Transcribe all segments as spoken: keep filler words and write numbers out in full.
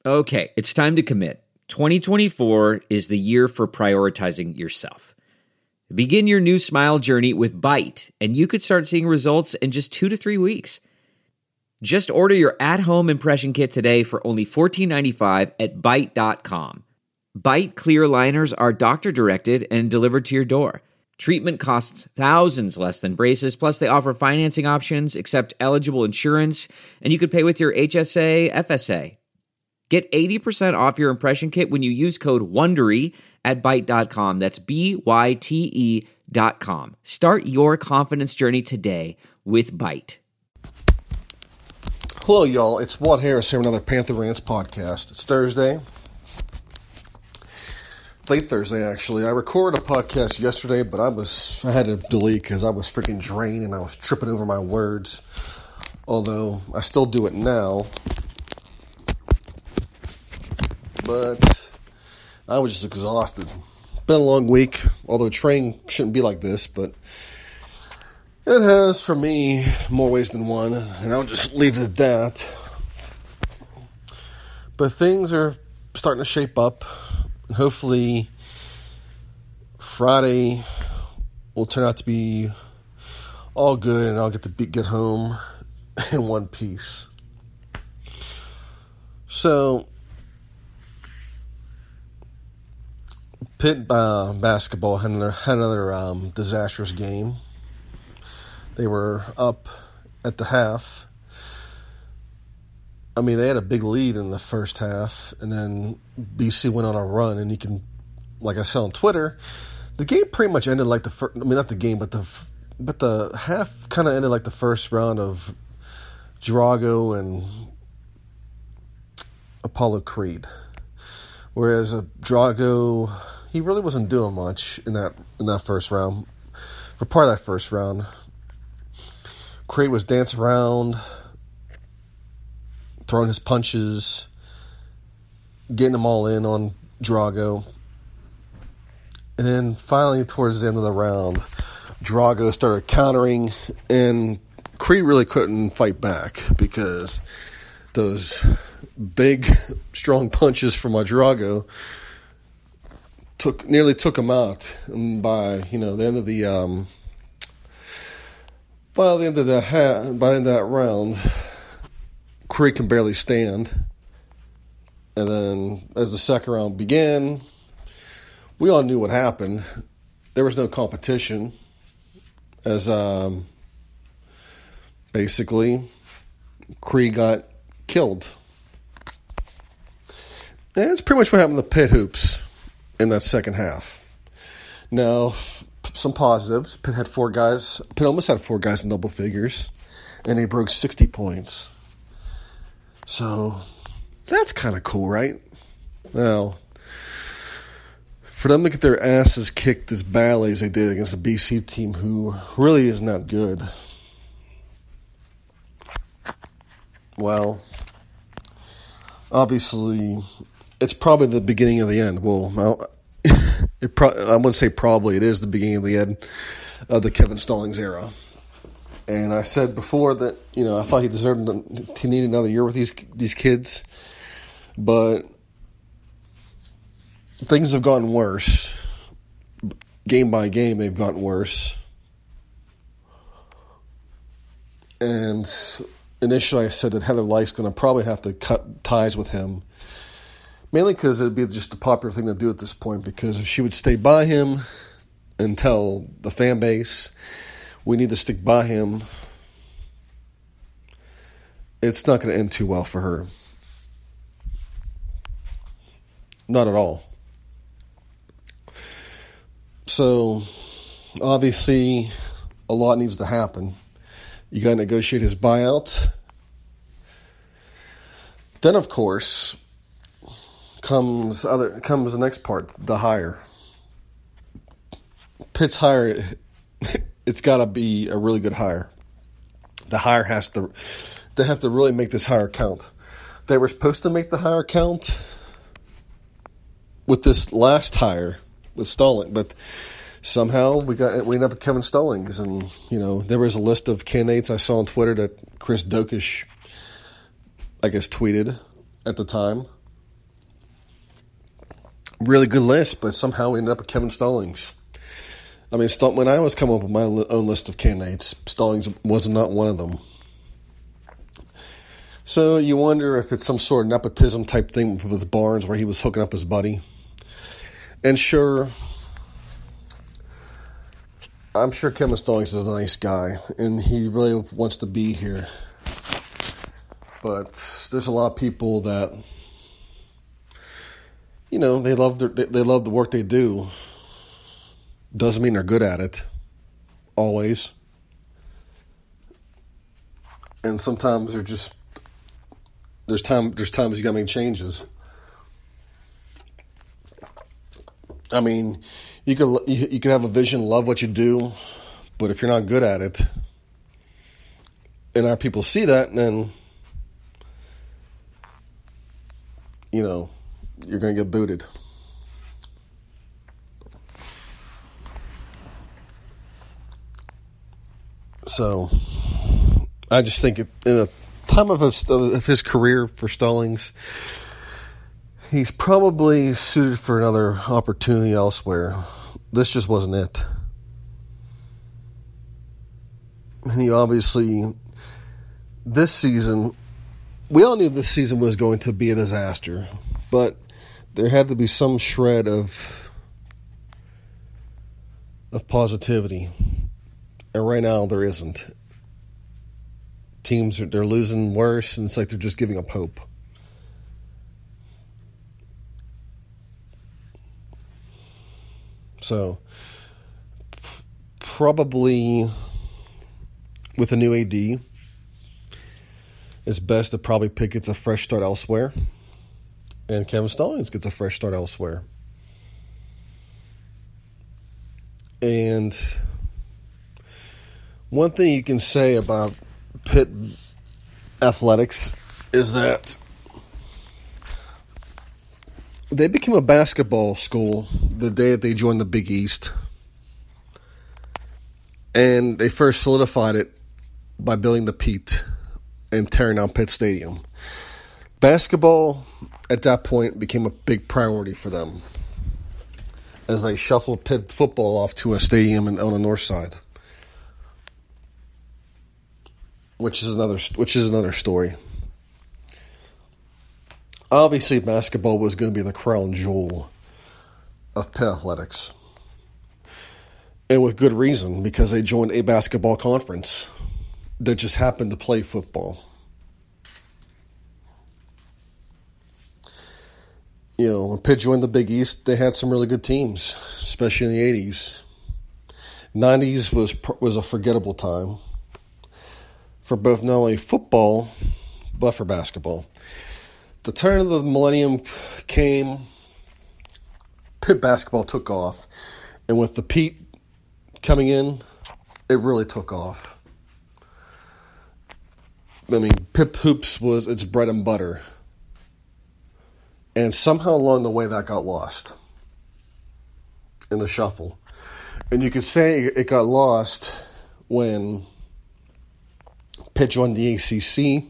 Okay, it's time to commit. twenty twenty-four is the year for prioritizing yourself. Begin your new smile journey with Byte, and you could start seeing results in just two to three weeks. Just order your at-home impression kit today for only fourteen ninety-five at byte dot com. Byte clear aligners are doctor-directed and delivered to your door. Treatment costs thousands less than braces, plus they offer financing options, accept eligible insurance, and you could pay with your H S A, F S A. Get eighty percent off your impression kit when you use code WONDERY at byte dot com. That's B Y T E dot com. Start your confidence journey today with Byte. Hello, y'all. It's Walt Harris here with another Panther Rants podcast. It's Thursday. Late Thursday, actually. I recorded a podcast yesterday, but I was I had to delete because I was freaking drained and I was tripping over my words. Although, I still do it now. But I was just exhausted. Been a long week, although training shouldn't be like this, but it has, for me, more ways than one, and I'll just leave it at that. But things are starting to shape up, and hopefully Friday will turn out to be all good, and I'll get to be, get home in one piece. So, Pitt uh, basketball had another, had another um, disastrous game. They were up at the half. I mean, they had a big lead in the first half, and then B C went on a run. And you can, like I said on Twitter, the game pretty much ended like the first. I mean, not the game, but the but the half kind of ended like the first round of Drago and Apollo Creed. Whereas a Drago, he really wasn't doing much in that in that first round. For part of that first round, Creed was dancing around, throwing his punches, getting them all in on Drago. And then finally, towards the end of the round, Drago started countering, and Creed really couldn't fight back because those big, strong punches from Drago took nearly took him out. And by you know the end of the um, by the end of that ha- by the end of that round, Creed can barely stand. And then as the second round began, we all knew what happened. There was no competition, as um, basically Creed got killed. And that's pretty much what happened to Pitt Hoops in that second half. Now, some positives. Pitt had four guys. Pitt almost had four guys in double figures, and they broke sixty points. So, that's kind of cool, right? Well, for them to get their asses kicked as badly as they did against the B C team, who really is not good, well, obviously, it's probably the beginning of the end. Well, it pro- I wouldn't say probably. It is the beginning of the end of the Kevin Stallings era. And I said before that, you know, I thought he deserved, he needed another year with these these kids. But things have gotten worse. Game by game, they've gotten worse. And initially I said that Heather Lyke's going to probably have to cut ties with him. Mainly because it would be just a popular thing to do at this point. Because if she would stay by him and tell the fan base, we need to stick by him, it's not going to end too well for her. Not at all. So, obviously, a lot needs to happen. You got to negotiate his buyout. Then, of course, comes other comes the next part, the hire. Pitt's hire, it's got to be a really good hire. The hire has to, they have to really make this hire count. They were supposed to make the hire count with this last hire with Stallings, but somehow we got we ended up with Kevin Stallings, and you know there was a list of candidates I saw on Twitter that Chris Dokish, I guess, tweeted at the time. really good list, but somehow we ended up with Kevin Stallings. I mean, when I was coming up with my own list of candidates, Stallings was not one of them. So you wonder if it's some sort of nepotism type thing with Barnes where he was hooking up his buddy. And sure, I'm sure Kevin Stallings is a nice guy, and he really wants to be here. But there's a lot of people that, you know, they love their, they, they love the work they do. Doesn't mean they're good at it, always. And sometimes they're just there's time there's times you gotta make changes. I mean, you could you, you could have a vision, love what you do, but if you're not good at it, and our people see that, then you know you're gonna get booted. So, I just think it, in the time of his, of his career for Stallings, he's probably suited for another opportunity elsewhere. This just wasn't it. And he obviously, this season, we all knew this season was going to be a disaster, but there had to be some shred of of positivity. And right now, there isn't. Teams, are they're losing worse, and it's like they're just giving up hope. So, probably with a new A D, it's best to probably pick it's a fresh start elsewhere. And Kevin Stallings gets a fresh start elsewhere. And one thing you can say about Pitt athletics is that they became a basketball school the day that they joined the Big East. And they first solidified it by building the Pete and tearing down Pitt Stadium. Basketball, at that point, became a big priority for them as they shuffled Pitt football off to a stadium in, on the north side. Which is another which is another story. Obviously, basketball was going to be the crown jewel of Pitt athletics. And with good reason, because they joined a basketball conference that just happened to play football. You know, when Pitt joined the Big East, they had some really good teams, especially in the eighties. nineties was was a forgettable time for both not only football, but for basketball. The turn of the millennium came, Pitt basketball took off, and with the Pete coming in, it really took off. I mean, Pitt hoops was its bread and butter, and somehow along the way that got lost in the shuffle. And you could say it got lost when Pitt joined the A C C,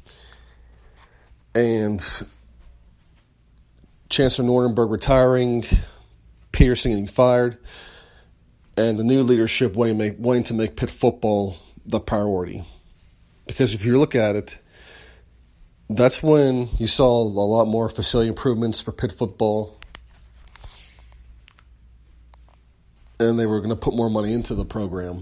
and Chancellor Nordenberg retiring, Peterson getting fired, and the new leadership wanting to make, wanting to make Pitt football the priority. Because if you look at it, that's when you saw a lot more facility improvements for Pitt football, and they were going to put more money into the program.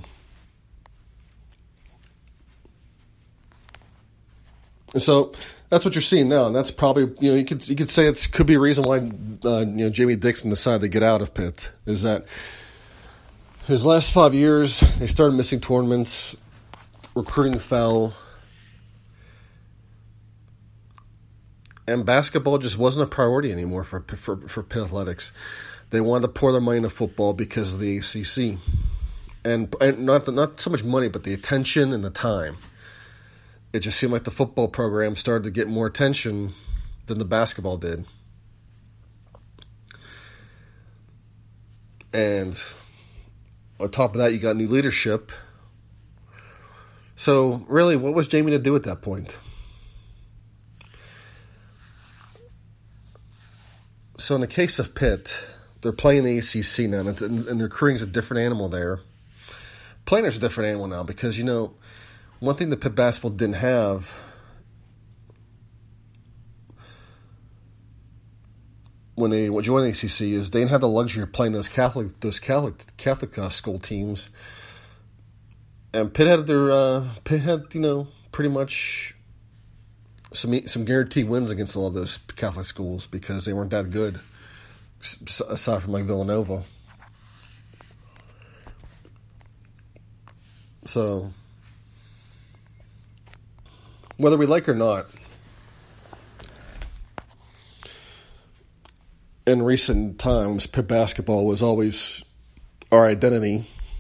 And so that's what you're seeing now, and that's probably, you know, you could you could say it could be a reason why uh, you know Jamie Dixon decided to get out of Pitt, is that his last five years they started missing tournaments, recruiting fell, and basketball just wasn't a priority anymore for for for Pitt athletics. They wanted to pour their money into football because of the A C C, and and not the, not so much money, but the attention and the time. It just seemed like the football program started to get more attention than the basketball did. And on top of that, you got new leadership. So, really, what was Jamie to do at that point? so in the case of Pitt, they're playing the A C C now, and, it's, and they're recruiting a different animal there. Playing there's a different animal now because, you know, one thing that Pitt basketball didn't have when they joined the A C C is they didn't have the luxury of playing those Catholic those Catholic Catholic uh, school teams. And Pitt had their uh, Pitt had, you know, pretty much some some guaranteed wins against all of those Catholic schools because they weren't that good, aside from like Villanova. So, whether we like it or not, in recent times, Pitt basketball was always our identity.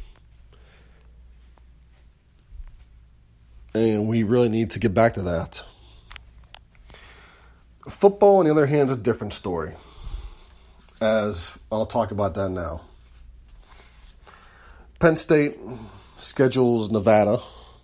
And we really need to get back to that. Football, on the other hand, is a different story. As I'll talk about that now. Penn State schedules Nevada,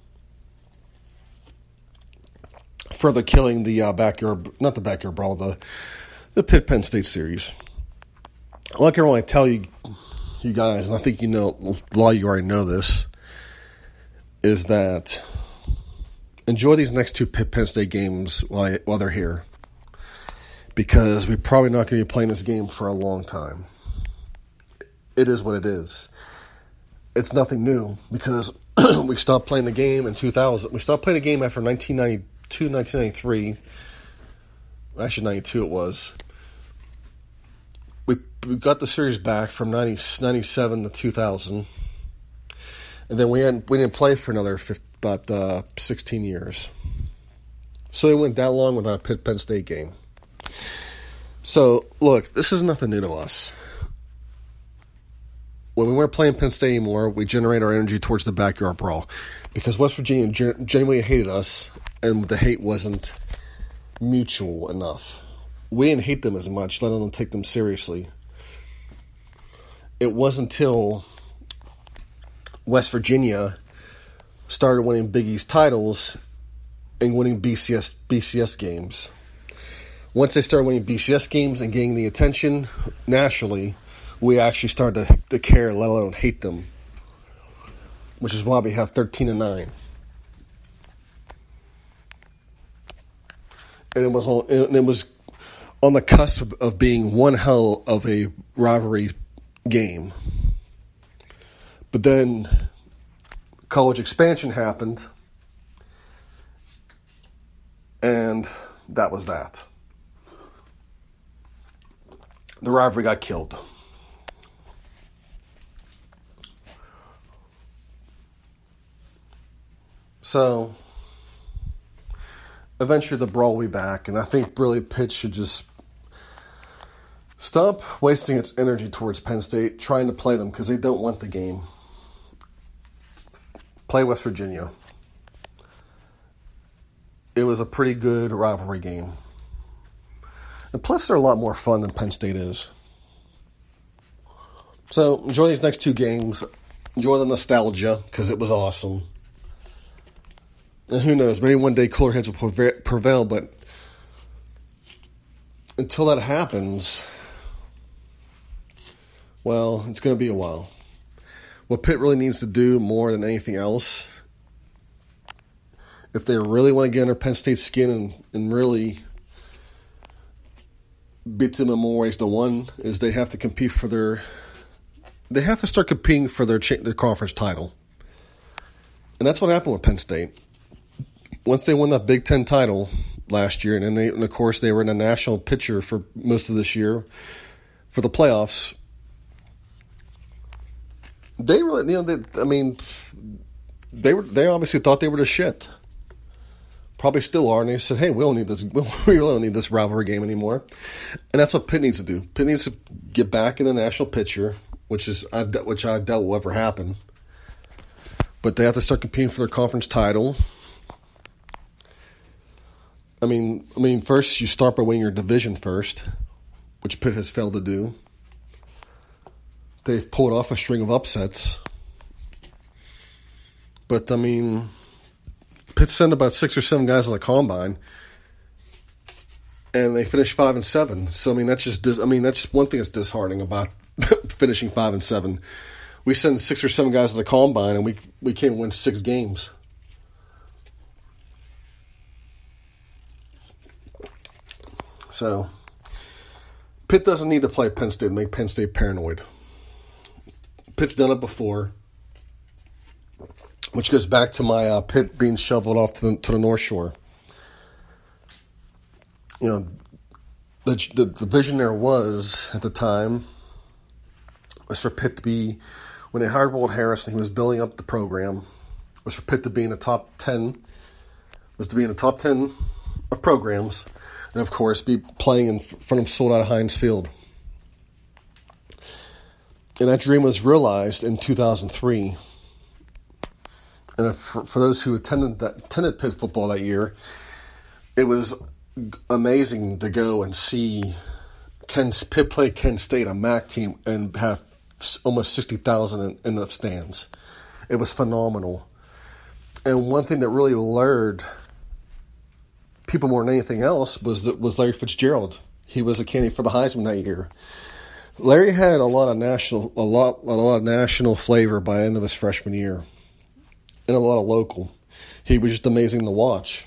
further killing the uh, backyard, not the backyard brawl, the the Pitt Penn State series. Like I want to tell you, you guys, and I think you know, a lot of you already know this, is that enjoy these next two Pitt Penn State games while while they're here, because we're probably not going to be playing this game for a long time. It is what it is. It's nothing new because we stopped playing the game in two thousand. We stopped playing the game after nineteen ninety-two, nineteen ninety-three. Actually, ninety-two it was. We we got the series back from ninety, ninety-seven to two thousand. And then we hadn't, we didn't play for another fifty, about uh, sixteen years. So it went that long without a Pitt Penn State game. So, look, this is nothing new to us. When we weren't playing Penn State anymore, we generate our energy towards the backyard brawl. Because West Virginia gen- genuinely hated us, and the hate wasn't mutual enough. We didn't hate them as much, let alone take them seriously. It wasn't until West Virginia started winning Big East titles and winning B C S B C S games. Once they started winning B C S games and gaining the attention nationally, we actually started to, to care, let alone hate them, which is why we have thirteen and nine. And it was on, and it was on the cusp of being one hell of a rivalry game. But then college expansion happened, and that was that. The rivalry got killed. So, eventually the brawl will be back, and I think really Pitt should just stop wasting its energy towards Penn State, trying to play them, because they don't want the game. Play West Virginia. It was a pretty good rivalry game. And plus, they're a lot more fun than Penn State is. So, enjoy these next two games. Enjoy the nostalgia, because it was awesome. And who knows, maybe one day cooler heads will prevail, but until that happens, well, it's going to be a while. What Pitt really needs to do more than anything else, if they really want to get under Penn State's skin and, and really beat them in more ways than one, is they have to compete for their, they have to start competing for their, their conference title. And that's what happened with Penn State. Once they won that Big Ten title last year, and then they, and of course, they were in a national picture for most of this year for the playoffs. They really, you know, they, I mean, they were, they obviously thought they were the shit. Probably still are, and they said, "Hey, we don't need this. We really don't need this rivalry game anymore." And that's what Pitt needs to do. Pitt needs to get back in the national picture, which is, which I doubt will ever happen. But they have to start competing for their conference title. I mean, I mean, first you start by winning your division first, which Pitt has failed to do. They've pulled off a string of upsets. But, I mean, Pitt sent about six or seven guys to the combine. and they finished five and seven. So I mean, that's just dis- I mean, that's just one thing that's disheartening about finishing five and seven. We send six or seven guys to the combine, and we we can't win six games. So Pitt doesn't need to play Penn State and make Penn State paranoid. Pitt's done it before, which goes back to my uh, Pitt being shoveled off to the, to the North Shore. You know, the, the the vision there was at the time was for Pitt to be, when they hired Walt Harrison, he was building up the program, was for Pitt to be in the top ten, was to be in the top ten of programs, and of course be playing in front of sold-out Heinz Field. And that dream was realized in two thousand three. And for, for those who attended that, attended Pitt football that year, it was amazing to go and see Ken, Pitt play Kent State, a M A C team, and have almost sixty thousand in, in the stands. It was phenomenal. And one thing that really lured people more than anything else was was Larry Fitzgerald. He was a candidate for the Heisman that year. Larry had a lot of national, a lot, a lot of national flavor by the end of his freshman year, and a lot of local. He was just amazing to watch.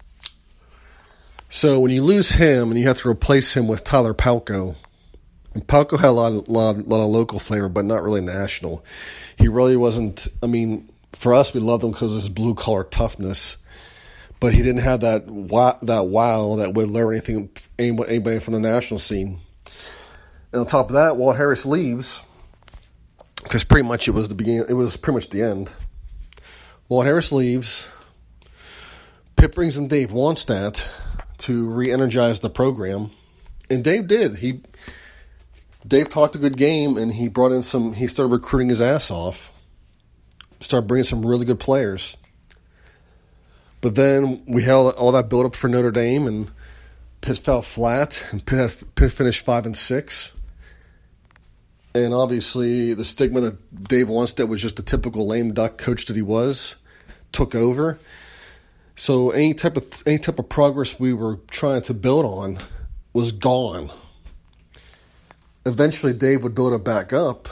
So when you lose him and you have to replace him with Tyler Palko, and Palko had a lot, of, lot, lot of local flavor, but not really national. He really wasn't. I mean, for us, we loved him because of his blue collar toughness, but he didn't have that wow, that wow that would lure anything anybody, anybody from the national scene. And on top of that, Walt Harris leaves, because pretty much it was the beginning. It was pretty much the end. Walt Harris leaves. Pitt brings in Dave Wannstedt to re-energize the program, and Dave did. He Dave talked a good game, and he brought in some. He started recruiting his ass off. Started bringing some really good players. But then we had all that build up for Notre Dame, and Pitt fell flat, and Pitt, had, Pitt finished five and six. And obviously, the stigma that Dave Wannstedt was just the typical lame duck coach that he was took over. So any type of any type of progress we were trying to build on was gone. Eventually, Dave would build it back up,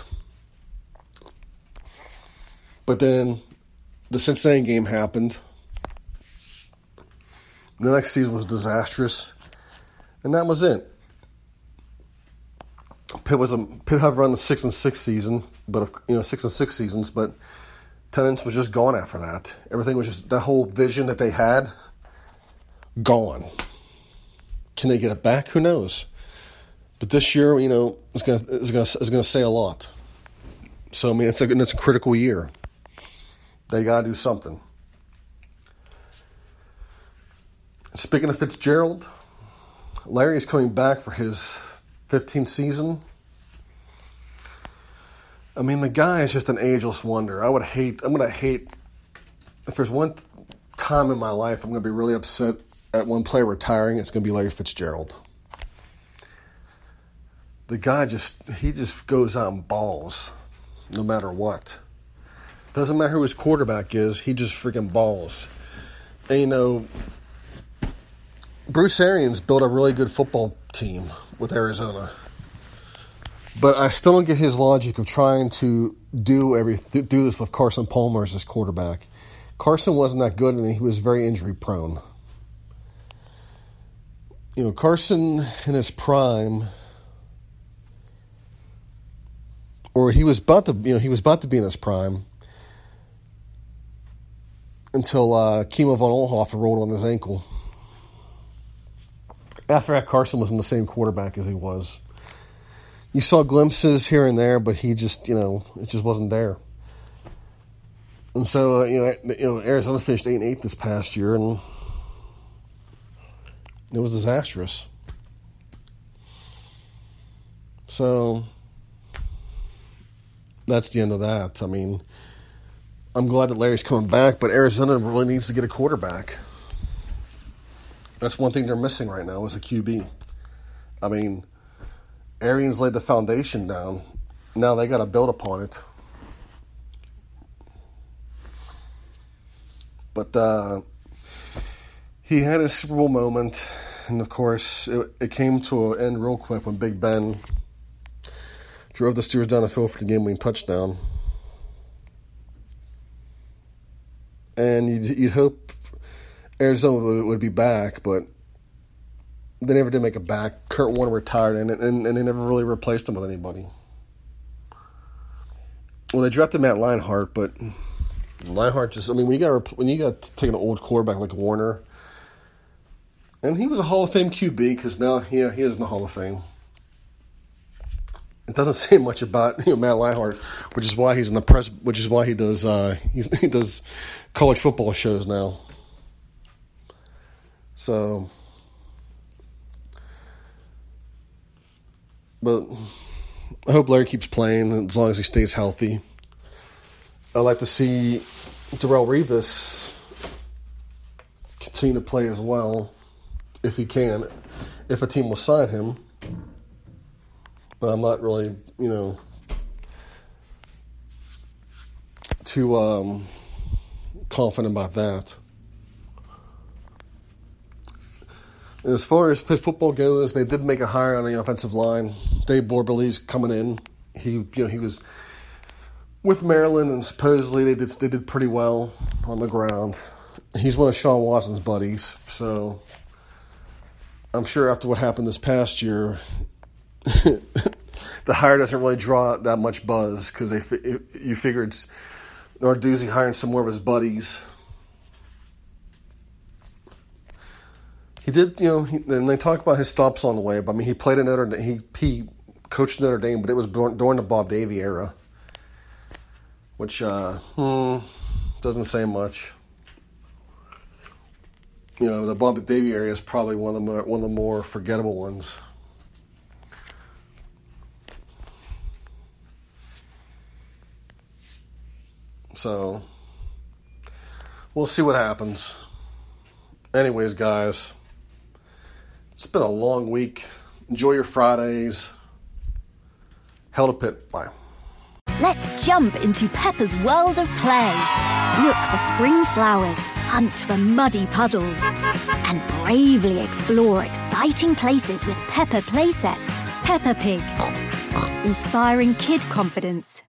but then the Cincinnati game happened. The next season was disastrous, and that was it. Pitt was a Pitt had run the six and six season, but you know six and six seasons, but attendance was just gone after that. Everything was just that whole vision that they had gone. Can they get it back? Who knows? But this year, you know, it's gonna it's gonna it's gonna say a lot. So I mean, it's a it's a critical year. They gotta do something. Speaking of Fitzgerald, Larry is coming back for his fifteenth season. I mean, the guy is just an ageless wonder. I would hate, I'm going to hate, if there's one time in my life I'm going to be really upset at one player retiring, it's going to be Larry Fitzgerald. The guy just, he just goes out and balls, no matter what. Doesn't matter who his quarterback is, he just freaking balls. And, you know, Bruce Arians built a really good football team with Arizona. But I still don't get his logic of trying to do every do this with Carson Palmer as his quarterback. Carson wasn't that good, and he was very injury prone. You know, Carson in his prime, or he was about to, you know, he was about to be in his prime until uh, Kimo von Oelhoffen rolled on his ankle. After that, Carson wasn't the same quarterback as he was. You saw glimpses here and there, but he just, you know, it just wasn't there. And so, uh, you know, you know, Arizona finished eight and eight this past year, and it was disastrous. So that's the end of that. I mean, I'm glad that Larry's coming back, but Arizona really needs to get a quarterback. That's one thing they're missing right now is a Q B. I mean, Arians laid the foundation down. Now they got to build upon it. But uh, he had his Super Bowl moment. And, of course, it, it came to an end real quick when Big Ben drove the Steelers down the field for the game-winning touchdown. And you'd, you'd hope Arizona would, would be back, but they never did make it back. Kurt Warner retired, and, and, and they never really replaced him with anybody. Well, they drafted Matt Leinart, but Leinart just, I mean, when you got when you got taking an old quarterback like Warner, and he was a Hall of Fame Q B because now yeah, he is in the Hall of Fame. It doesn't say much about you know Matt Leinart, which is why he's in the press, which is why he does uh, he's, he does college football shows now. So, but I hope Larry keeps playing as long as he stays healthy. I'd like to see Darrelle Revis continue to play as well, if he can, if a team will sign him. But I'm not really, you know, too um, confident about that. As far as Pitt football goes, they did make a hire on the offensive line. Dave Borbely's coming in. He, you know, he was with Maryland, and supposedly they did they did pretty well on the ground. He's one of Sean Watson's buddies, so I'm sure after what happened this past year, the hire doesn't really draw that much buzz because they you figured Narduzzi hiring some more of his buddies. He did, you know, he, and they talk about his stops on the way, but I mean, he played at Notre Dame, he, he coached Notre Dame, but it was during the Bob Davie era, which uh, hmm, doesn't say much. You know, the Bob Davie area is probably one of the more, one of the more forgettable ones. So, we'll see what happens. Anyways, guys, it's been a long week. Enjoy your Fridays. Hell to Pitt. Bye. Let's jump into Peppa's world of play. Look for spring flowers, hunt for muddy puddles, and bravely explore exciting places with Peppa playsets. Peppa Pig, inspiring kid confidence.